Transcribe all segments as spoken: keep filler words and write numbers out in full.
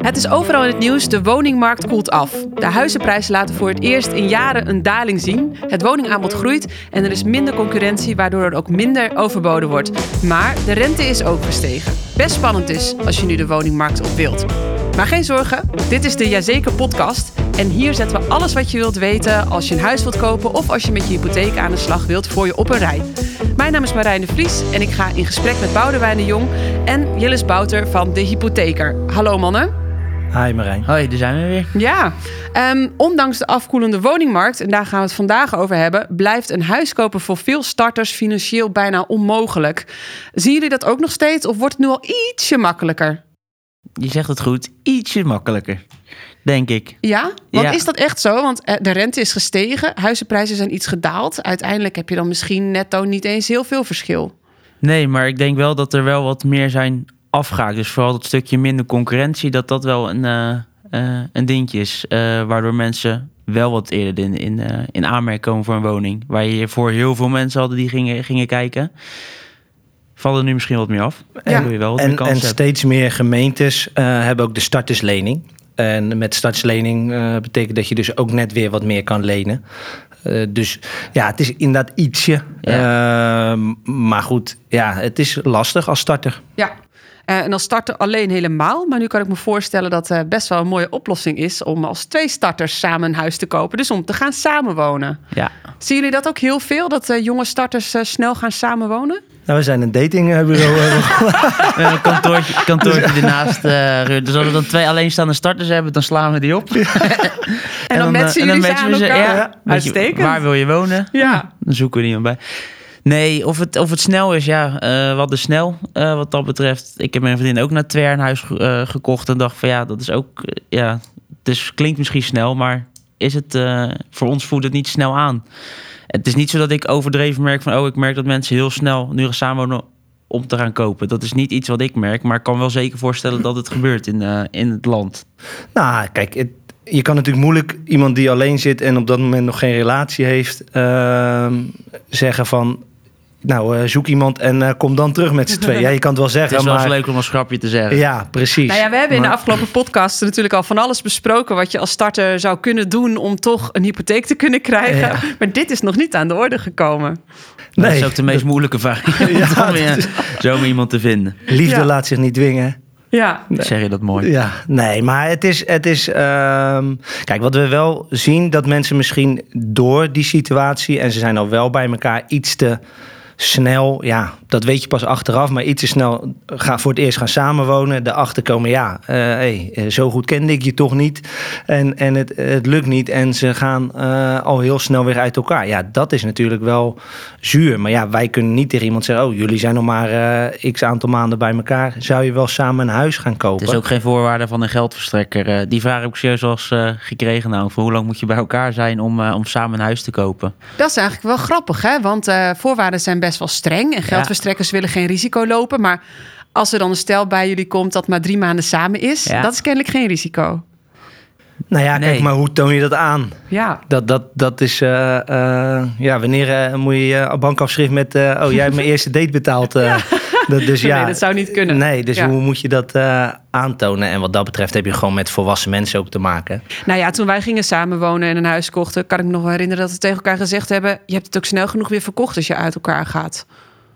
Het is overal in het nieuws, de woningmarkt koelt af. De huizenprijzen laten voor het eerst in jaren een daling zien. Het woningaanbod groeit en er is minder concurrentie, waardoor er ook minder overboden wordt. Maar de rente is ook gestegen. Best spannend dus, als je nu de woningmarkt op wilt. Maar geen zorgen, dit is de Jazeker podcast. En hier zetten we alles wat je wilt weten als je een huis wilt kopen of als je met je hypotheek aan de slag wilt voor je op een rij. Mijn naam is Marijn de Vries en ik ga in gesprek met Boudewijn de Jong en Jillis Bouter van De Hypotheker. Hallo mannen. Hi Marijn. Hoi, daar zijn we weer. Ja, um, ondanks de afkoelende woningmarkt, en daar gaan we het vandaag over hebben, blijft een huis kopen voor veel starters financieel bijna onmogelijk. Zien jullie dat ook nog steeds of wordt het nu al ietsje makkelijker? Je zegt het goed, ietsje makkelijker, denk ik. Ja? Want Ja. is dat echt zo? Want de rente is gestegen, huizenprijzen zijn iets gedaald. Uiteindelijk heb je dan misschien netto niet eens heel veel verschil. Nee, maar ik denk wel dat er wel wat meer zijn afgehaakt. Dus vooral dat stukje minder concurrentie, dat dat wel een, uh, uh, een dingetje is. Uh, waardoor mensen wel wat eerder in, in, uh, in aanmerking komen voor een woning. Waar je voor heel veel mensen hadden die gingen, gingen kijken. Vallen nu misschien wat meer af. Ja. En, je wel wat En, meer kans en hebt. steeds meer gemeentes uh, hebben ook de starterslening. En met starterslening uh, betekent dat je dus ook net weer wat meer kan lenen. Uh, dus ja, het is inderdaad ietsje. Ja. Uh, maar goed, ja, het is lastig als starter. Ja. Uh, en als starter alleen helemaal. Maar nu kan ik me voorstellen dat het uh, best wel een mooie oplossing is om als twee starters samen een huis te kopen. Dus om te gaan samenwonen. Ja. Zien jullie dat ook heel veel? Dat uh, jonge starters uh, snel gaan samenwonen? Nou, we zijn een datingbureau. We hebben een kantoortje, kantoortje ernaast. Uh, dus als we dan twee alleenstaande starters hebben, dan slaan we die op. En, en dan matchen uh, jullie ze matchen aan we ze, elkaar? ja. Ja, Weet je, uitstekend. waar wil je wonen? Ja. Dan zoeken we iemand bij. Nee, of het, of het snel is, ja, uh, wat is snel uh, wat dat betreft. Ik heb mijn vriendin ook na twee jaar een huis uh, gekocht en dacht van ja, dat is ook, uh, ja, dus klinkt misschien snel, maar is het, uh, voor ons voelt het niet snel aan. Het is niet zo dat ik overdreven merk van, oh, ik merk dat mensen heel snel nu gaan samenwonen om te gaan kopen. Dat is niet iets wat ik merk, maar ik kan wel zeker voorstellen dat het gebeurt in, uh, in het land. Nou, kijk, het, je kan natuurlijk moeilijk iemand die alleen zit en op dat moment nog geen relatie heeft, uh, zeggen van, nou, uh, zoek iemand en uh, kom dan terug met z'n tweeën. Ja, je kan het wel zeggen, Het is wel maar eens leuk om een grapje te zeggen. Ja, precies. Nou ja, we hebben in maar... de afgelopen podcast natuurlijk al van alles besproken wat je als starter zou kunnen doen om toch een hypotheek te kunnen krijgen. Ja. Maar dit is nog niet aan de orde gekomen. Dat Nee. is ook de meest moeilijke variant Ja, om dat uh, zo iemand te vinden. Liefde Ja. laat zich niet dwingen. Ja, Zeg je dat mooi? Ja, nee, maar het is... Het is um, kijk, wat we wel zien, dat mensen misschien door die situatie, en ze zijn al wel bij elkaar, iets te snel, ja, dat weet je pas achteraf, maar iets te snel gaan voor het eerst gaan samenwonen, erachter komen, ja, uh, hey, zo goed kende ik je toch niet en, en het, het lukt niet en ze gaan uh, al heel snel weer uit elkaar. Ja, dat is natuurlijk wel zuur, maar ja, wij kunnen niet tegen iemand zeggen, oh, jullie zijn nog maar uh, x aantal maanden bij elkaar, zou je wel samen een huis gaan kopen? Het is ook geen voorwaarde van een geldverstrekker. Uh, die vraag heb ik serieus wel eens uh, gekregen. Nou, voor hoe lang moet je bij elkaar zijn om, uh, om samen een huis te kopen? dat is eigenlijk wel grappig, hè? Want uh, voorwaarden zijn best wel streng en geldverstrekkers willen geen risico lopen. Maar als er dan een stel bij jullie komt dat maar drie maanden samen is, Ja. dat is kennelijk geen risico. Nou ja, Nee. kijk, maar hoe toon je dat aan? Ja. Dat, dat, dat is, uh, uh, ja, wanneer uh, moet je je bankafschrift met, uh, oh, jij hebt mijn eerste date betaald. Uh, Ja. dat, dus ja, Nee, dat zou niet kunnen. Nee, dus Ja. hoe moet je dat uh, aantonen? En wat dat betreft heb je gewoon met volwassen mensen ook te maken. Nou ja, toen wij gingen samenwonen en een huis kochten, kan ik me nog wel herinneren dat we tegen elkaar gezegd hebben, je hebt het ook snel genoeg weer verkocht als je uit elkaar gaat.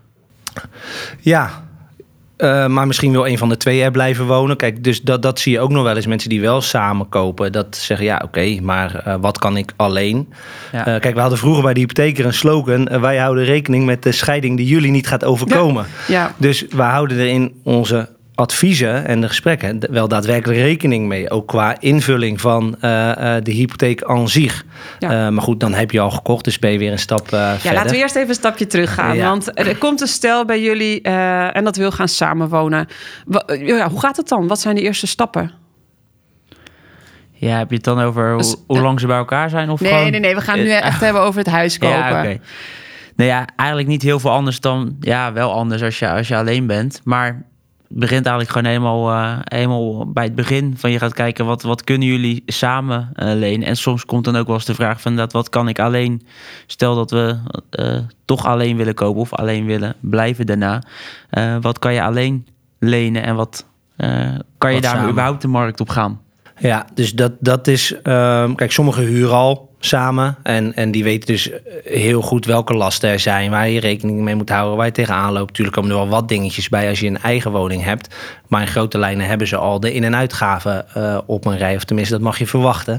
Ja, uh, maar misschien wil een van de twee er blijven wonen. Kijk, dus dat, dat zie je ook nog wel eens. Mensen die wel samen kopen, dat zeggen, ja, oké, okay, maar uh, wat kan ik alleen? Ja. Uh, kijk, we hadden vroeger bij de hypotheker een slogan, uh, wij houden rekening met de scheiding die jullie niet gaat overkomen. Ja. Dus we houden er in onze adviezen en de gesprekken wel daadwerkelijk rekening mee. Ook qua invulling van uh, uh, de hypotheek aan zich. Ja. Uh, maar goed, dan heb je al gekocht, dus ben je weer een stap uh, Ja, verder. laten we eerst even een stapje terug gaan. Ja. Want er komt een stel bij jullie uh, en dat wil gaan samenwonen. Wa- ja, hoe gaat het dan? Wat zijn de eerste stappen? Ja, heb je het dan over Dus, hoe, hoe uh, lang ze bij elkaar zijn? Of Nee, gewoon... nee, nee. We gaan het nu Uh, echt hebben over het huis kopen. Ja, oké. Okay. Nou ja, eigenlijk niet heel veel anders dan... Ja, wel anders als je, als je alleen bent. Maar het begint eigenlijk gewoon helemaal, uh, helemaal bij het begin. Van je gaat kijken, wat, wat kunnen jullie samen uh, lenen? En soms komt dan ook wel eens de vraag van... Dat, wat kan ik alleen... Stel dat we uh, toch alleen willen kopen of alleen willen blijven daarna. Uh, wat kan je alleen lenen en wat Uh, kan je daar samen. überhaupt de markt op gaan? Ja, dus dat, dat is... Uh, kijk, sommigen huren al samen. En, en die weten dus heel goed welke lasten er zijn. Waar je rekening mee moet houden. Waar je tegenaan loopt. Natuurlijk komen er wel wat dingetjes bij als je een eigen woning hebt. Maar in grote lijnen hebben ze al de in- en uitgaven uh, op een rij. Of tenminste, dat mag je verwachten.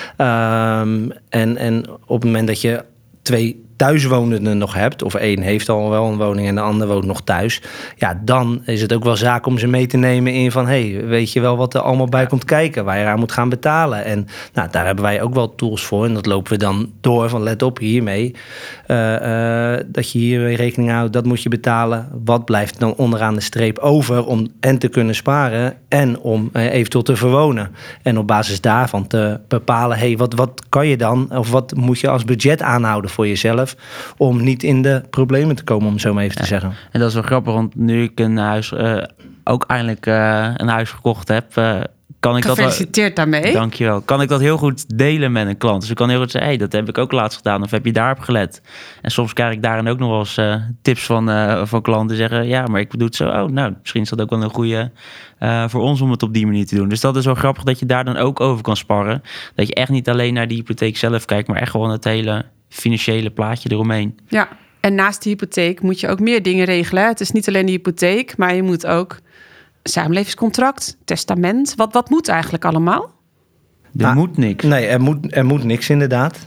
Um, en, en op het moment dat je twee thuiswonenden nog hebt, of één heeft al wel een woning en de ander woont nog thuis, ja, dan is het ook wel zaak om ze mee te nemen in van, hey, weet je wel wat er allemaal bij komt kijken, waar je aan moet gaan betalen. En nou, daar hebben wij ook wel tools voor en dat lopen we dan door van, let op hiermee, uh, uh, dat je hiermee rekening houdt, dat moet je betalen. Wat blijft dan onderaan de streep over om en te kunnen sparen en om uh, eventueel te verwonen. En op basis daarvan te bepalen, hey, wat, wat kan je dan, of wat moet je als budget aanhouden voor jezelf, om niet in de problemen te komen, om zo maar even ja. te zeggen. En dat is wel grappig, want nu ik een huis, uh, ook eindelijk uh, een huis gekocht heb, uh, kan ik Gefeliciteerd dat... daarmee. Dankjewel. Kan ik dat heel goed delen met een klant. Dus ik kan heel goed zeggen, hey, dat heb ik ook laatst gedaan. Of heb je daarop gelet? En soms krijg ik daarin ook nog wel eens uh, tips van, uh, van klanten. Zeggen, ja, maar ik doe het zo. Oh, nou, misschien is dat ook wel een goede uh, voor ons om het op die manier te doen. Dus dat is wel grappig dat je daar dan ook over kan sparren. Dat je echt niet alleen naar die hypotheek zelf kijkt, maar echt gewoon het hele financiële plaatje eromheen. Ja, en naast de hypotheek moet je ook meer dingen regelen. Het is niet alleen de hypotheek, maar je moet ook samenlevingscontract, testament. Wat, wat moet eigenlijk allemaal? Er ah, moet niks. Nee, er moet, er moet niks inderdaad.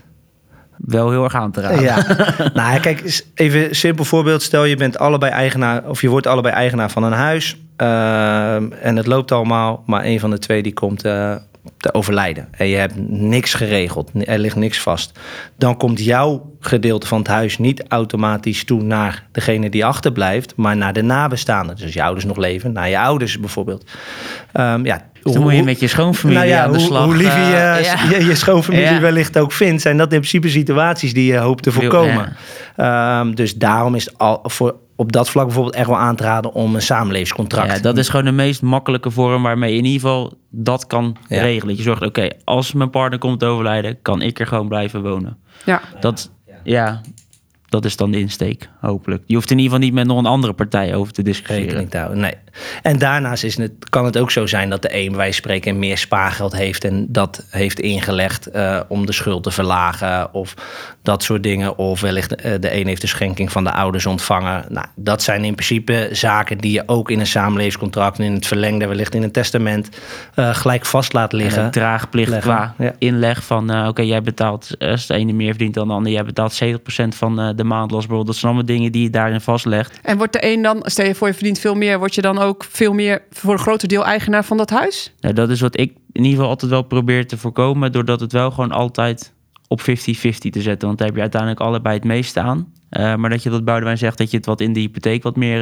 Wel heel erg aan te raden. Ja. Nou, kijk, even een simpel voorbeeld. Stel, je bent allebei eigenaar, of je wordt allebei eigenaar van een huis. Uh, en het loopt allemaal, maar een van de twee die komt uh, te overlijden. En je hebt niks geregeld. Er ligt niks vast. Dan komt jouw gedeelte van het huis niet automatisch toe naar degene die achterblijft, maar naar de nabestaanden. Dus als je ouders nog leven, naar je ouders bijvoorbeeld. Um, ja, Dus dan moet je met je schoonfamilie nou ja, aan de hoe, slag. Hoe lief je uh, ja. je, je schoonfamilie ja. wellicht ook vindt, zijn dat in principe situaties die je hoopt te voorkomen. Ja. Um, dus daarom is het al voor op dat vlak bijvoorbeeld echt wel aan te raden om een samenlevingscontract. Ja, dat is gewoon de meest makkelijke vorm waarmee je in ieder geval dat kan ja. regelen. Dat je zorgt, oké, okay, als mijn partner komt te overlijden, kan ik er gewoon blijven wonen. Ja. Dat, ja, dat is dan de insteek, hopelijk. Je hoeft in ieder geval niet met nog een andere partij over te discussiëren. Nee. En daarnaast is het, kan het ook zo zijn dat de een bij wijze van spreken meer spaargeld heeft en dat heeft ingelegd uh, om de schuld te verlagen of dat soort dingen. Of wellicht uh, de een heeft de schenking van de ouders ontvangen. Nou, dat zijn in principe zaken die je ook in een samenlevingscontract en in het verlengde wellicht in een testament uh, gelijk vast laat liggen. En draagplicht leggen. Qua ja. inleg van uh, oké, okay, jij betaalt, als de ene meer verdient dan de ander, jij betaalt zeventig procent van uh, de maandlos bijvoorbeeld. Dat zijn allemaal dingen die je daarin vastlegt. En wordt de een dan, stel je voor je verdient veel meer, word je dan ook veel meer voor een groter deel eigenaar van dat huis? Nou, dat is wat ik in ieder geval altijd wel probeer te voorkomen, doordat het wel gewoon altijd op vijftig vijftig te zetten. Want daar heb je uiteindelijk allebei het meeste aan. Uh, maar dat je, wat Boudewijn zegt, dat je het wat in de hypotheek wat meer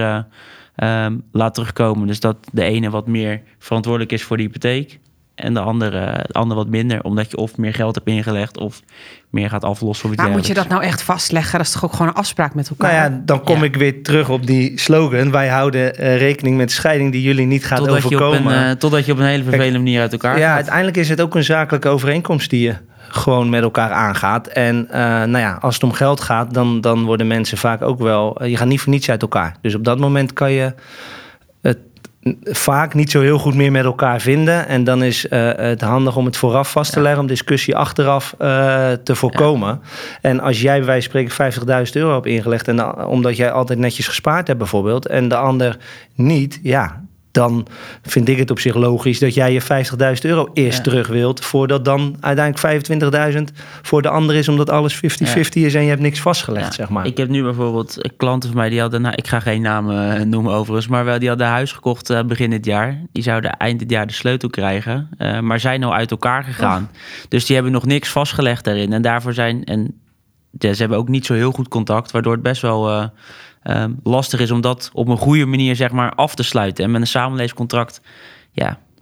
uh, um, laat terugkomen. Dus dat de ene wat meer verantwoordelijk is voor de hypotheek en de andere, de andere wat minder. Omdat je of meer geld hebt ingelegd of meer gaat aflossen. Of maar moet je dat nou echt vastleggen? Dat is toch ook gewoon een afspraak met elkaar? Nou ja, dan kom ja. ik weer terug op die slogan. Wij houden uh, rekening met scheiding die jullie niet gaat totdat overkomen. Je op een, uh, totdat je op een hele vervelende Kijk, manier uit elkaar ja, gaat. Uiteindelijk is het ook een zakelijke overeenkomst die je gewoon met elkaar aangaat. En uh, nou ja, als het om geld gaat, dan, dan worden mensen vaak ook wel... Uh, je gaat niet voor niets uit elkaar. Dus op dat moment kan je het vaak niet zo heel goed meer met elkaar vinden. En dan is uh, het handig om het vooraf vast te leggen, om discussie achteraf uh, te voorkomen. Ja. En als jij bij wijze van spreken vijftigduizend euro hebt ingelegd, en uh, omdat jij altijd netjes gespaard hebt bijvoorbeeld, en de ander niet, ja, dan vind ik het op zich logisch dat jij je vijftigduizend euro eerst ja. terug wilt, voordat dan uiteindelijk vijfentwintigduizend voor de ander is, omdat alles vijftig vijftig ja. is en je hebt niks vastgelegd, ja. zeg maar. Ik heb nu bijvoorbeeld klanten van mij die hadden, nou, ik ga geen namen uh, noemen overigens, maar wel die hadden een huis gekocht uh, begin dit jaar. Die zouden eind dit jaar de sleutel krijgen, uh, maar zijn al uit elkaar gegaan. Oh. Dus die hebben nog niks vastgelegd daarin. En daarvoor zijn, en ja, ze hebben ook niet zo heel goed contact, waardoor het best wel Uh, Um, lastig is om dat op een goede manier zeg maar af te sluiten. En met een samenlevingscontract ja,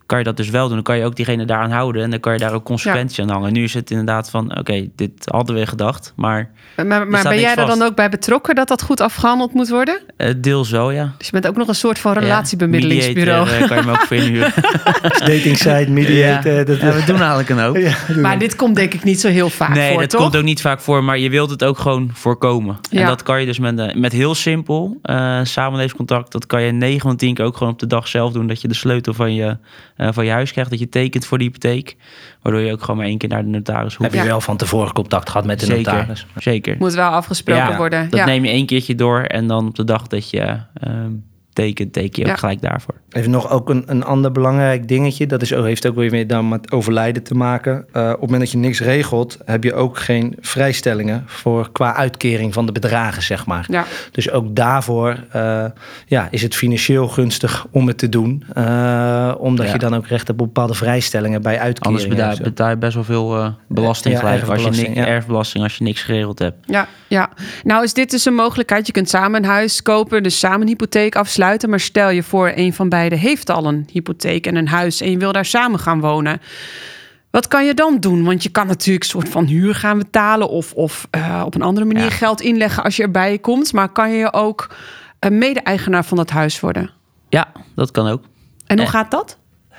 kan je dat dus wel doen. Dan kan je ook diegene daaraan houden en dan kan je daar ook consequenties ja. aan hangen. Nu is het inderdaad van, oké, okay, dit hadden we gedacht, maar... Maar, maar ben jij er dan ook bij betrokken dat dat goed afgehandeld moet worden? Uh, deels wel, ja. Dus je bent ook nog een soort van relatiebemiddelingsbureau. Ja, uh, kan je me ook voor inhuren. Dating site, mediator. Ja. Dat, ja, we doen eigenlijk een hoop. Ja, maar dit komt denk ik niet zo heel vaak nee, voor, Nee, dat toch? komt ook niet vaak voor, maar je wilt het ook gewoon voorkomen. Ja. En dat kan je dus met, uh, met heel simpel uh, samenlevingscontract, dat kan je negen van tien keer ook gewoon op de dag zelf doen, dat je de sleutel van je, uh, van je huis krijgt, dat je tekent voor de hypotheek, waardoor je ook gewoon maar één keer naar de notaris hoeft. Heb je ja. wel van tevoren contact gehad met de zeker, notaris? Zeker. Moet wel afgesproken ja, worden. Dat ja. neem je één keertje door en dan op de dag dat je um, tekent, teken je ja. ook gelijk daarvoor. Even nog ook een, een ander belangrijk dingetje. Dat is, heeft ook weer dan met overlijden te maken. Uh, op het moment dat je niks regelt, heb je ook geen vrijstellingen voor qua uitkering van de bedragen, zeg maar. Ja. Dus ook daarvoor uh, ja, is het financieel gunstig om het te doen. Uh, omdat ja. je dan ook recht hebt op bepaalde vrijstellingen bij uitkeringen. Anders betaal, betaal je best wel veel uh, belasting ja, gelijk. Als je niks, ja. erfbelasting als je niks geregeld hebt. Ja, ja, nou is dit dus een mogelijkheid. Je kunt samen een huis kopen, dus samen een hypotheek afsluiten. Maar stel je voor, een van beiden heeft al een hypotheek en een huis en je wil daar samen gaan wonen. Wat kan je dan doen? Want je kan natuurlijk een soort van huur gaan betalen of, of uh, op een andere manier ja. geld inleggen als je erbij komt. Maar kan je ook een mede-eigenaar van dat huis worden? Ja, dat kan ook. En hoe eh. gaat dat?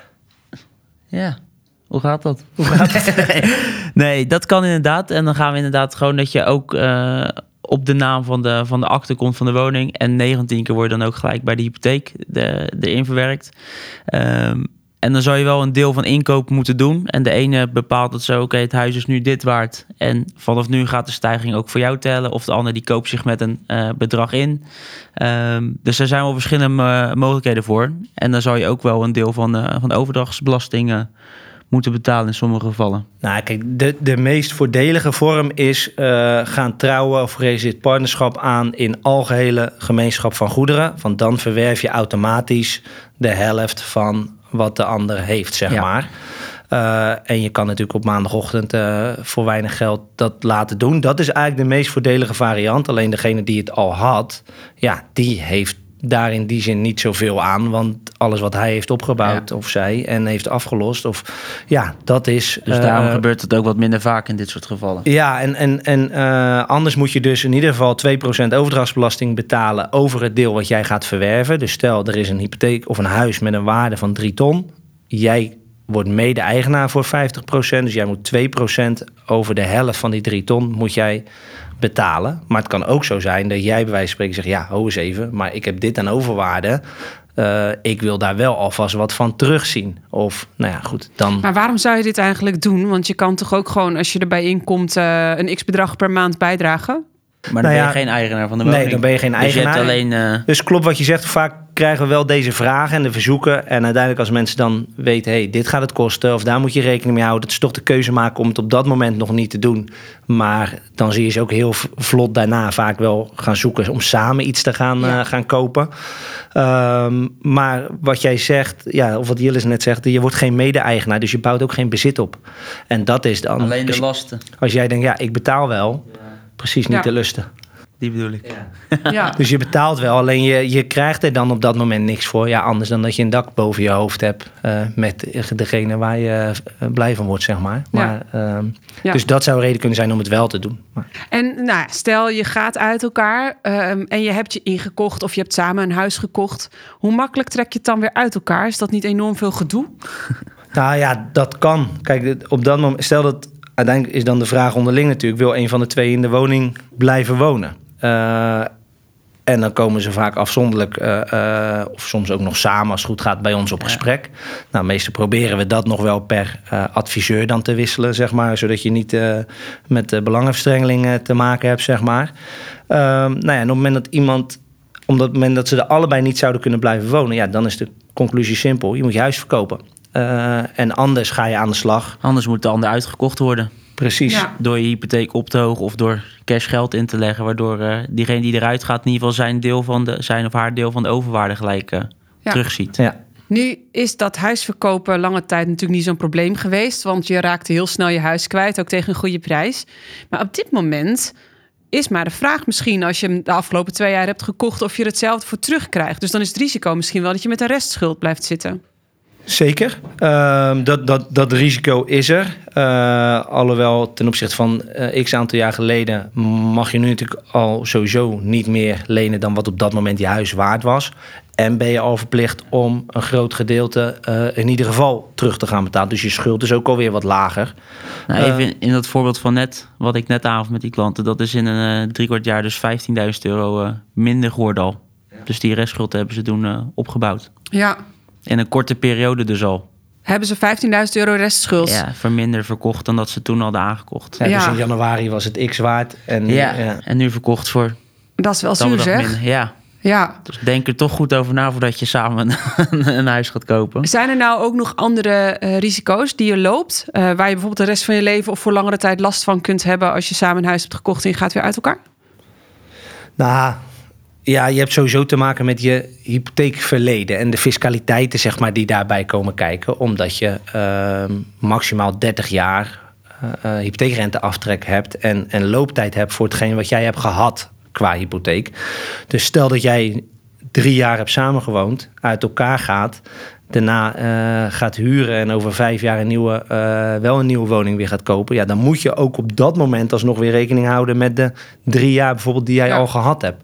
Ja, hoe gaat dat? Hoe gaat dat? Nee, dat kan inderdaad. En dan gaan we inderdaad gewoon dat je ook uh, op de naam van de, van de akte komt van de woning. En negentien keer wordt dan ook gelijk bij de hypotheek de, erin verwerkt. Um, en dan zou je wel een deel van inkoop moeten doen. En de ene bepaalt het zo, oké, okay, het huis is nu dit waard. En vanaf nu gaat de stijging ook voor jou tellen. Of de ander die koopt zich met een uh, bedrag in. Um, dus er zijn wel verschillende uh, mogelijkheden voor. En dan zou je ook wel een deel van, uh, van de overdrachtsbelasting uh, moeten betalen in sommige gevallen. Nou, kijk, de, de meest voordelige vorm is uh, gaan trouwen of registreerd partnerschap aan in algehele gemeenschap van goederen. Want dan verwerf je automatisch de helft van wat de ander heeft, zeg ja. maar. Uh, en je kan natuurlijk op maandagochtend uh, voor weinig geld dat laten doen. Dat is eigenlijk de meest voordelige variant. Alleen degene die het al had, ja, die heeft daar in die zin niet zoveel aan. Want alles wat hij heeft opgebouwd ja. of zij en heeft afgelost, of ja, dat is... Dus daarom uh, gebeurt het ook wat minder vaak in dit soort gevallen. Ja, en, en, en uh, anders moet je dus in ieder geval twee procent overdrachtsbelasting betalen over het deel wat jij gaat verwerven. Dus stel, er is een hypotheek of een huis met een waarde van drie ton. Jij wordt mede-eigenaar voor vijftig procent. Dus jij moet twee procent over de helft van die drie ton moet jij betalen. Maar het kan ook zo zijn dat jij bij wijze van spreken zegt, ja, ho eens even, maar ik heb dit aan overwaarde. Uh, ik wil daar wel alvast wat van terugzien. Of, nou ja, goed, dan... Maar waarom zou je dit eigenlijk doen? Want je kan toch ook gewoon, als je erbij inkomt, uh, een x-bedrag per maand bijdragen? Maar dan nou ja, ben je geen eigenaar van de woning. Nee, dan ben je geen eigenaar. Dus, je alleen, uh... dus klopt wat je zegt. Vaak krijgen we wel deze vragen en de verzoeken. En uiteindelijk als mensen dan weten, hey, dit gaat het kosten, of daar moet je rekening mee houden. Dat ze toch de keuze maken om het op dat moment nog niet te doen. Maar dan zie je ze ook heel vlot daarna vaak wel gaan zoeken om samen iets te gaan, ja. uh, gaan kopen. Um, maar wat jij zegt, ja, of wat Jillis net zegt, je wordt geen mede-eigenaar, dus je bouwt ook geen bezit op. En dat is dan... Alleen de als, lasten. Als jij denkt, ja, ik betaal wel... Ja. Precies niet ja. de lusten. Die bedoel ik. Ja. Ja. Dus je betaalt wel, alleen je, je krijgt er dan op dat moment niks voor. Ja, anders dan dat je een dak boven je hoofd hebt uh, met degene waar je uh, blij van wordt, zeg maar. maar ja. Uh, ja. Dus dat zou een reden kunnen zijn om het wel te doen. Maar. En nou, stel je gaat uit elkaar um, en je hebt je ingekocht of je hebt samen een huis gekocht. Hoe makkelijk trek je het dan weer uit elkaar? Is dat niet enorm veel gedoe? Nou ja, dat kan. Kijk, op dat moment, stel dat... Uiteindelijk is dan de vraag onderling natuurlijk, wil een van de twee in de woning blijven wonen? Uh, en dan komen ze vaak afzonderlijk, uh, uh, of soms ook nog samen als het goed gaat, bij ons op gesprek. Ja. Nou, meestal proberen we dat nog wel per uh, adviseur dan te wisselen, zeg maar. Zodat je niet uh, met uh, belangenverstrengeling te maken hebt, zeg maar. Uh, nou ja, en op het moment dat iemand, op het moment dat ze er allebei niet zouden kunnen blijven wonen, ja, dan is de conclusie simpel. Je moet je huis verkopen. Uh, en anders ga je aan de slag. Anders moet de ander uitgekocht worden. Precies. Ja. Door je hypotheek op te hogen of door cash geld in te leggen. Waardoor uh, diegene die eruit gaat in ieder geval zijn, deel van de, zijn of haar deel van de overwaarde gelijk uh, ja. terugziet. Ja. Nu is dat huisverkopen lange tijd natuurlijk niet zo'n probleem geweest. Want je raakte heel snel je huis kwijt, ook tegen een goede prijs. Maar op dit moment is maar de vraag misschien, als je hem de afgelopen twee jaar hebt gekocht, of je er hetzelfde voor terugkrijgt. Dus dan is het risico misschien wel dat je met een restschuld blijft zitten. Zeker. Uh, dat, dat, dat risico is er. Uh, alhoewel ten opzichte van uh, x aantal jaar geleden mag je nu natuurlijk al sowieso niet meer lenen dan wat op dat moment je huis waard was. En ben je al verplicht om een groot gedeelte uh, in ieder geval terug te gaan betalen. Dus je schuld is ook alweer wat lager. Nou, even in, in dat voorbeeld van net, wat ik net aangaf met die klanten. Dat is in een uh, driekwart jaar dus vijftienduizend euro uh, minder geworden al. Ja. Dus die restschuld hebben ze toen uh, opgebouwd. Ja. In een korte periode dus al. Hebben ze vijftienduizend euro restschuld? Ja, verminder verkocht dan dat ze toen hadden aangekocht. Ja, dus ja. in januari was het x waard. En, ja, ja. en nu verkocht voor... Dat is wel zuur, zeg. Minder. Ja. Ja. Dus denk er toch goed over na voordat je samen een, een huis gaat kopen. Zijn er nou ook nog andere uh, risico's die je loopt? Uh, waar je bijvoorbeeld de rest van je leven of voor langere tijd last van kunt hebben als je samen een huis hebt gekocht en je gaat weer uit elkaar? Nou... Ja, je hebt sowieso te maken met je hypotheekverleden en de fiscaliteiten zeg maar, die daarbij komen kijken. Omdat je uh, maximaal dertig jaar uh, hypotheekrenteaftrek hebt en, en looptijd hebt voor hetgeen wat jij hebt gehad qua hypotheek. Dus stel dat jij drie jaar hebt samengewoond, uit elkaar gaat, daarna uh, gaat huren en over vijf jaar een nieuwe, uh, wel een nieuwe woning weer gaat kopen. Ja, dan moet je ook op dat moment alsnog weer rekening houden met de drie jaar bijvoorbeeld die jij ja. al gehad hebt.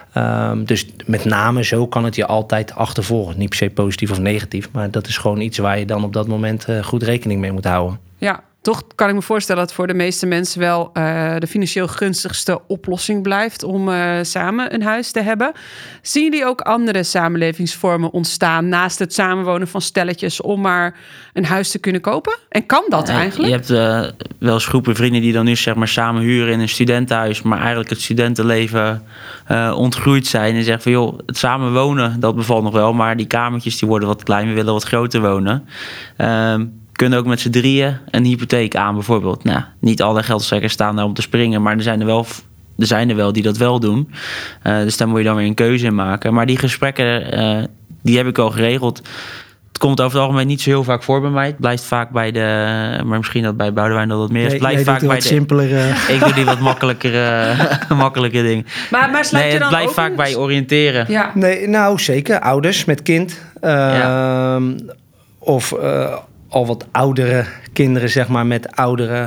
Um, dus met name zo kan het je altijd achtervolgen. Niet per se positief of negatief, maar dat is gewoon iets waar je dan op dat moment uh, goed rekening mee moet houden. Ja, toch kan ik me voorstellen dat voor de meeste mensen wel uh, de financieel gunstigste oplossing blijft om uh, samen een huis te hebben. Zien jullie ook andere samenlevingsvormen ontstaan naast het samenwonen van stelletjes om maar een huis te kunnen kopen? En kan dat ja, eigenlijk? Je hebt uh, wel eens groepen vrienden die dan nu zeg maar samen huren in een studentenhuis, maar eigenlijk het studentenleven uh, ontgroeid zijn en zeggen van joh, het samen wonen dat bevalt nog wel, maar die kamertjes die worden wat klein, we willen wat groter wonen. Um, kunnen ook met z'n drieën een hypotheek aan bijvoorbeeld. Nou, niet alle geldverstrekkers staan daar om te springen, maar er zijn er wel, er zijn er wel die dat wel doen. Uh, dus daar moet je dan weer een keuze in maken. Maar die gesprekken, uh, die heb ik al geregeld. Het komt over het algemeen niet zo heel vaak voor bij mij. Het blijft vaak bij de... Maar misschien dat bij Boudewijn dat wat meer is. Het blijft vaak bij de... simpelere... Ik doe die wat makkelijkere, makkelijke dingen. Maar, maar sluit nee, je dan het blijft ook vaak een... bij oriënteren. Ja. Nee, nou zeker. Ouders met kind. Uh, ja. Of... Uh, al wat oudere kinderen, zeg maar, met oudere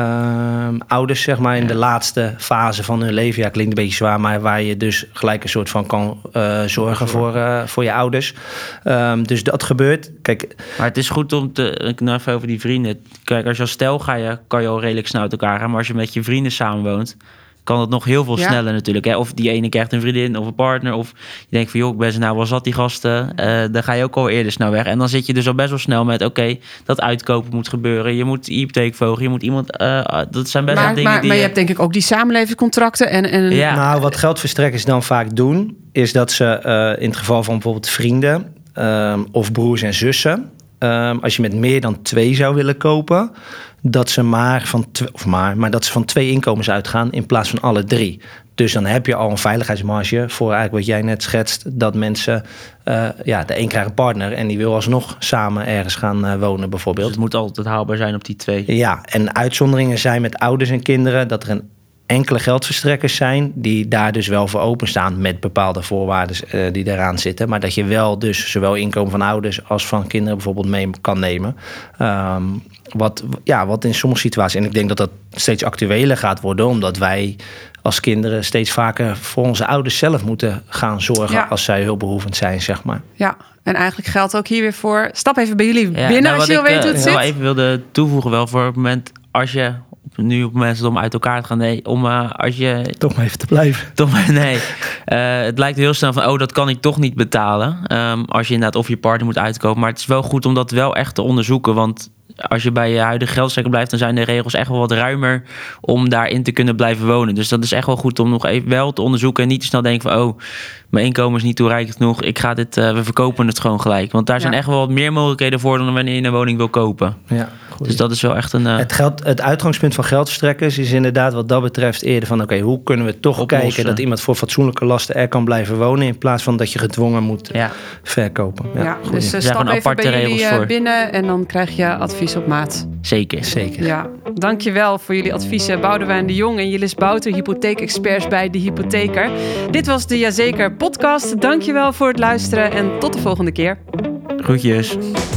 uh, ouders, zeg maar, in ja. de laatste fase van hun leven. Ja, klinkt een beetje zwaar, maar waar je dus gelijk een soort van kan uh, zorgen voor, uh, voor je ouders. Um, dus dat gebeurt. Kijk, maar het is goed om te, ik nog even over die vrienden. Kijk, als je als stel ga je, kan je al redelijk snel uit elkaar gaan. Maar als je met je vrienden samenwoont, kan het nog heel veel ja. sneller natuurlijk. Hè? Of die ene krijgt een vriendin of een partner. Of je denkt van, joh, ik ben ze nou wel zat die gasten. Uh, dan ga je ook al eerder snel weg. En dan zit je dus al best wel snel met, oké, okay, dat uitkopen moet gebeuren. Je moet hypotheek volgen. Je moet iemand... Uh, dat zijn best maar, wel dingen maar, die... Maar je hebt denk ik ook die samenlevingscontracten. En, en... Ja. Nou, wat geldverstrekkers dan vaak doen, is dat ze uh, in het geval van bijvoorbeeld vrienden um, of broers en zussen, um, als je met meer dan twee zou willen kopen, dat ze maar van tw- of maar, maar dat ze van twee inkomens uitgaan in plaats van alle drie. Dus dan heb je al een veiligheidsmarge voor eigenlijk wat jij net schetst, dat mensen, uh, ja, de een krijgt een partner en die wil alsnog samen ergens gaan uh, wonen bijvoorbeeld. Dus het moet altijd haalbaar zijn op die twee. Ja, en uitzonderingen zijn met ouders en kinderen dat er een enkele geldverstrekkers zijn die daar dus wel voor openstaan met bepaalde voorwaarden uh, die eraan zitten. Maar dat je wel dus zowel inkomen van ouders als van kinderen bijvoorbeeld mee kan nemen. Um, wat, ja, wat in sommige situaties, en ik denk dat dat steeds actueler gaat worden, omdat wij als kinderen steeds vaker voor onze ouders zelf moeten gaan zorgen ja. als zij hulpbehoevend zijn, zeg maar. Ja, en eigenlijk geldt ook hier weer voor, stap even bij jullie ja, binnen nou, als je wil weten hoe het zit. Ik wel even wilde toevoegen wel voor het moment als je nu op het moment om uit elkaar te gaan, nee, om uh, als je toch maar even te blijven. Toch maar nee. Uh, het lijkt heel snel van, oh, dat kan ik toch niet betalen. Um, als je inderdaad of je partner moet uitkopen. Maar het is wel goed om dat wel echt te onderzoeken. Want als je bij je huidige geldstrekker blijft, dan zijn de regels echt wel wat ruimer om daarin te kunnen blijven wonen. Dus dat is echt wel goed om nog even wel te onderzoeken en niet te snel denken van, oh, mijn inkomen is niet toereikend genoeg. Ik ga dit, uh, we verkopen het gewoon gelijk. Want daar zijn ja. echt wel wat meer mogelijkheden voor dan wanneer je een woning wil kopen. Ja, dus dat is wel echt een... Uh, het, geld, het uitgangspunt van geldverstrekkers is inderdaad wat dat betreft eerder van, oké, okay, hoe kunnen we toch oplossen. Kijken dat iemand voor fatsoenlijke lasten er kan blijven wonen in plaats van dat je gedwongen moet ja. verkopen. Ja, ja, dus uh, stap even bij jullie uh, binnen en dan krijg je advies op maat. Zeker. Zeker. Ja, dankjewel voor jullie adviezen, Boudewijn de Jong en Jillis Bouter, hypotheekexperts bij De Hypotheker. Dit was de Jazeker podcast. Dankjewel voor het luisteren en tot de volgende keer. Groetjes.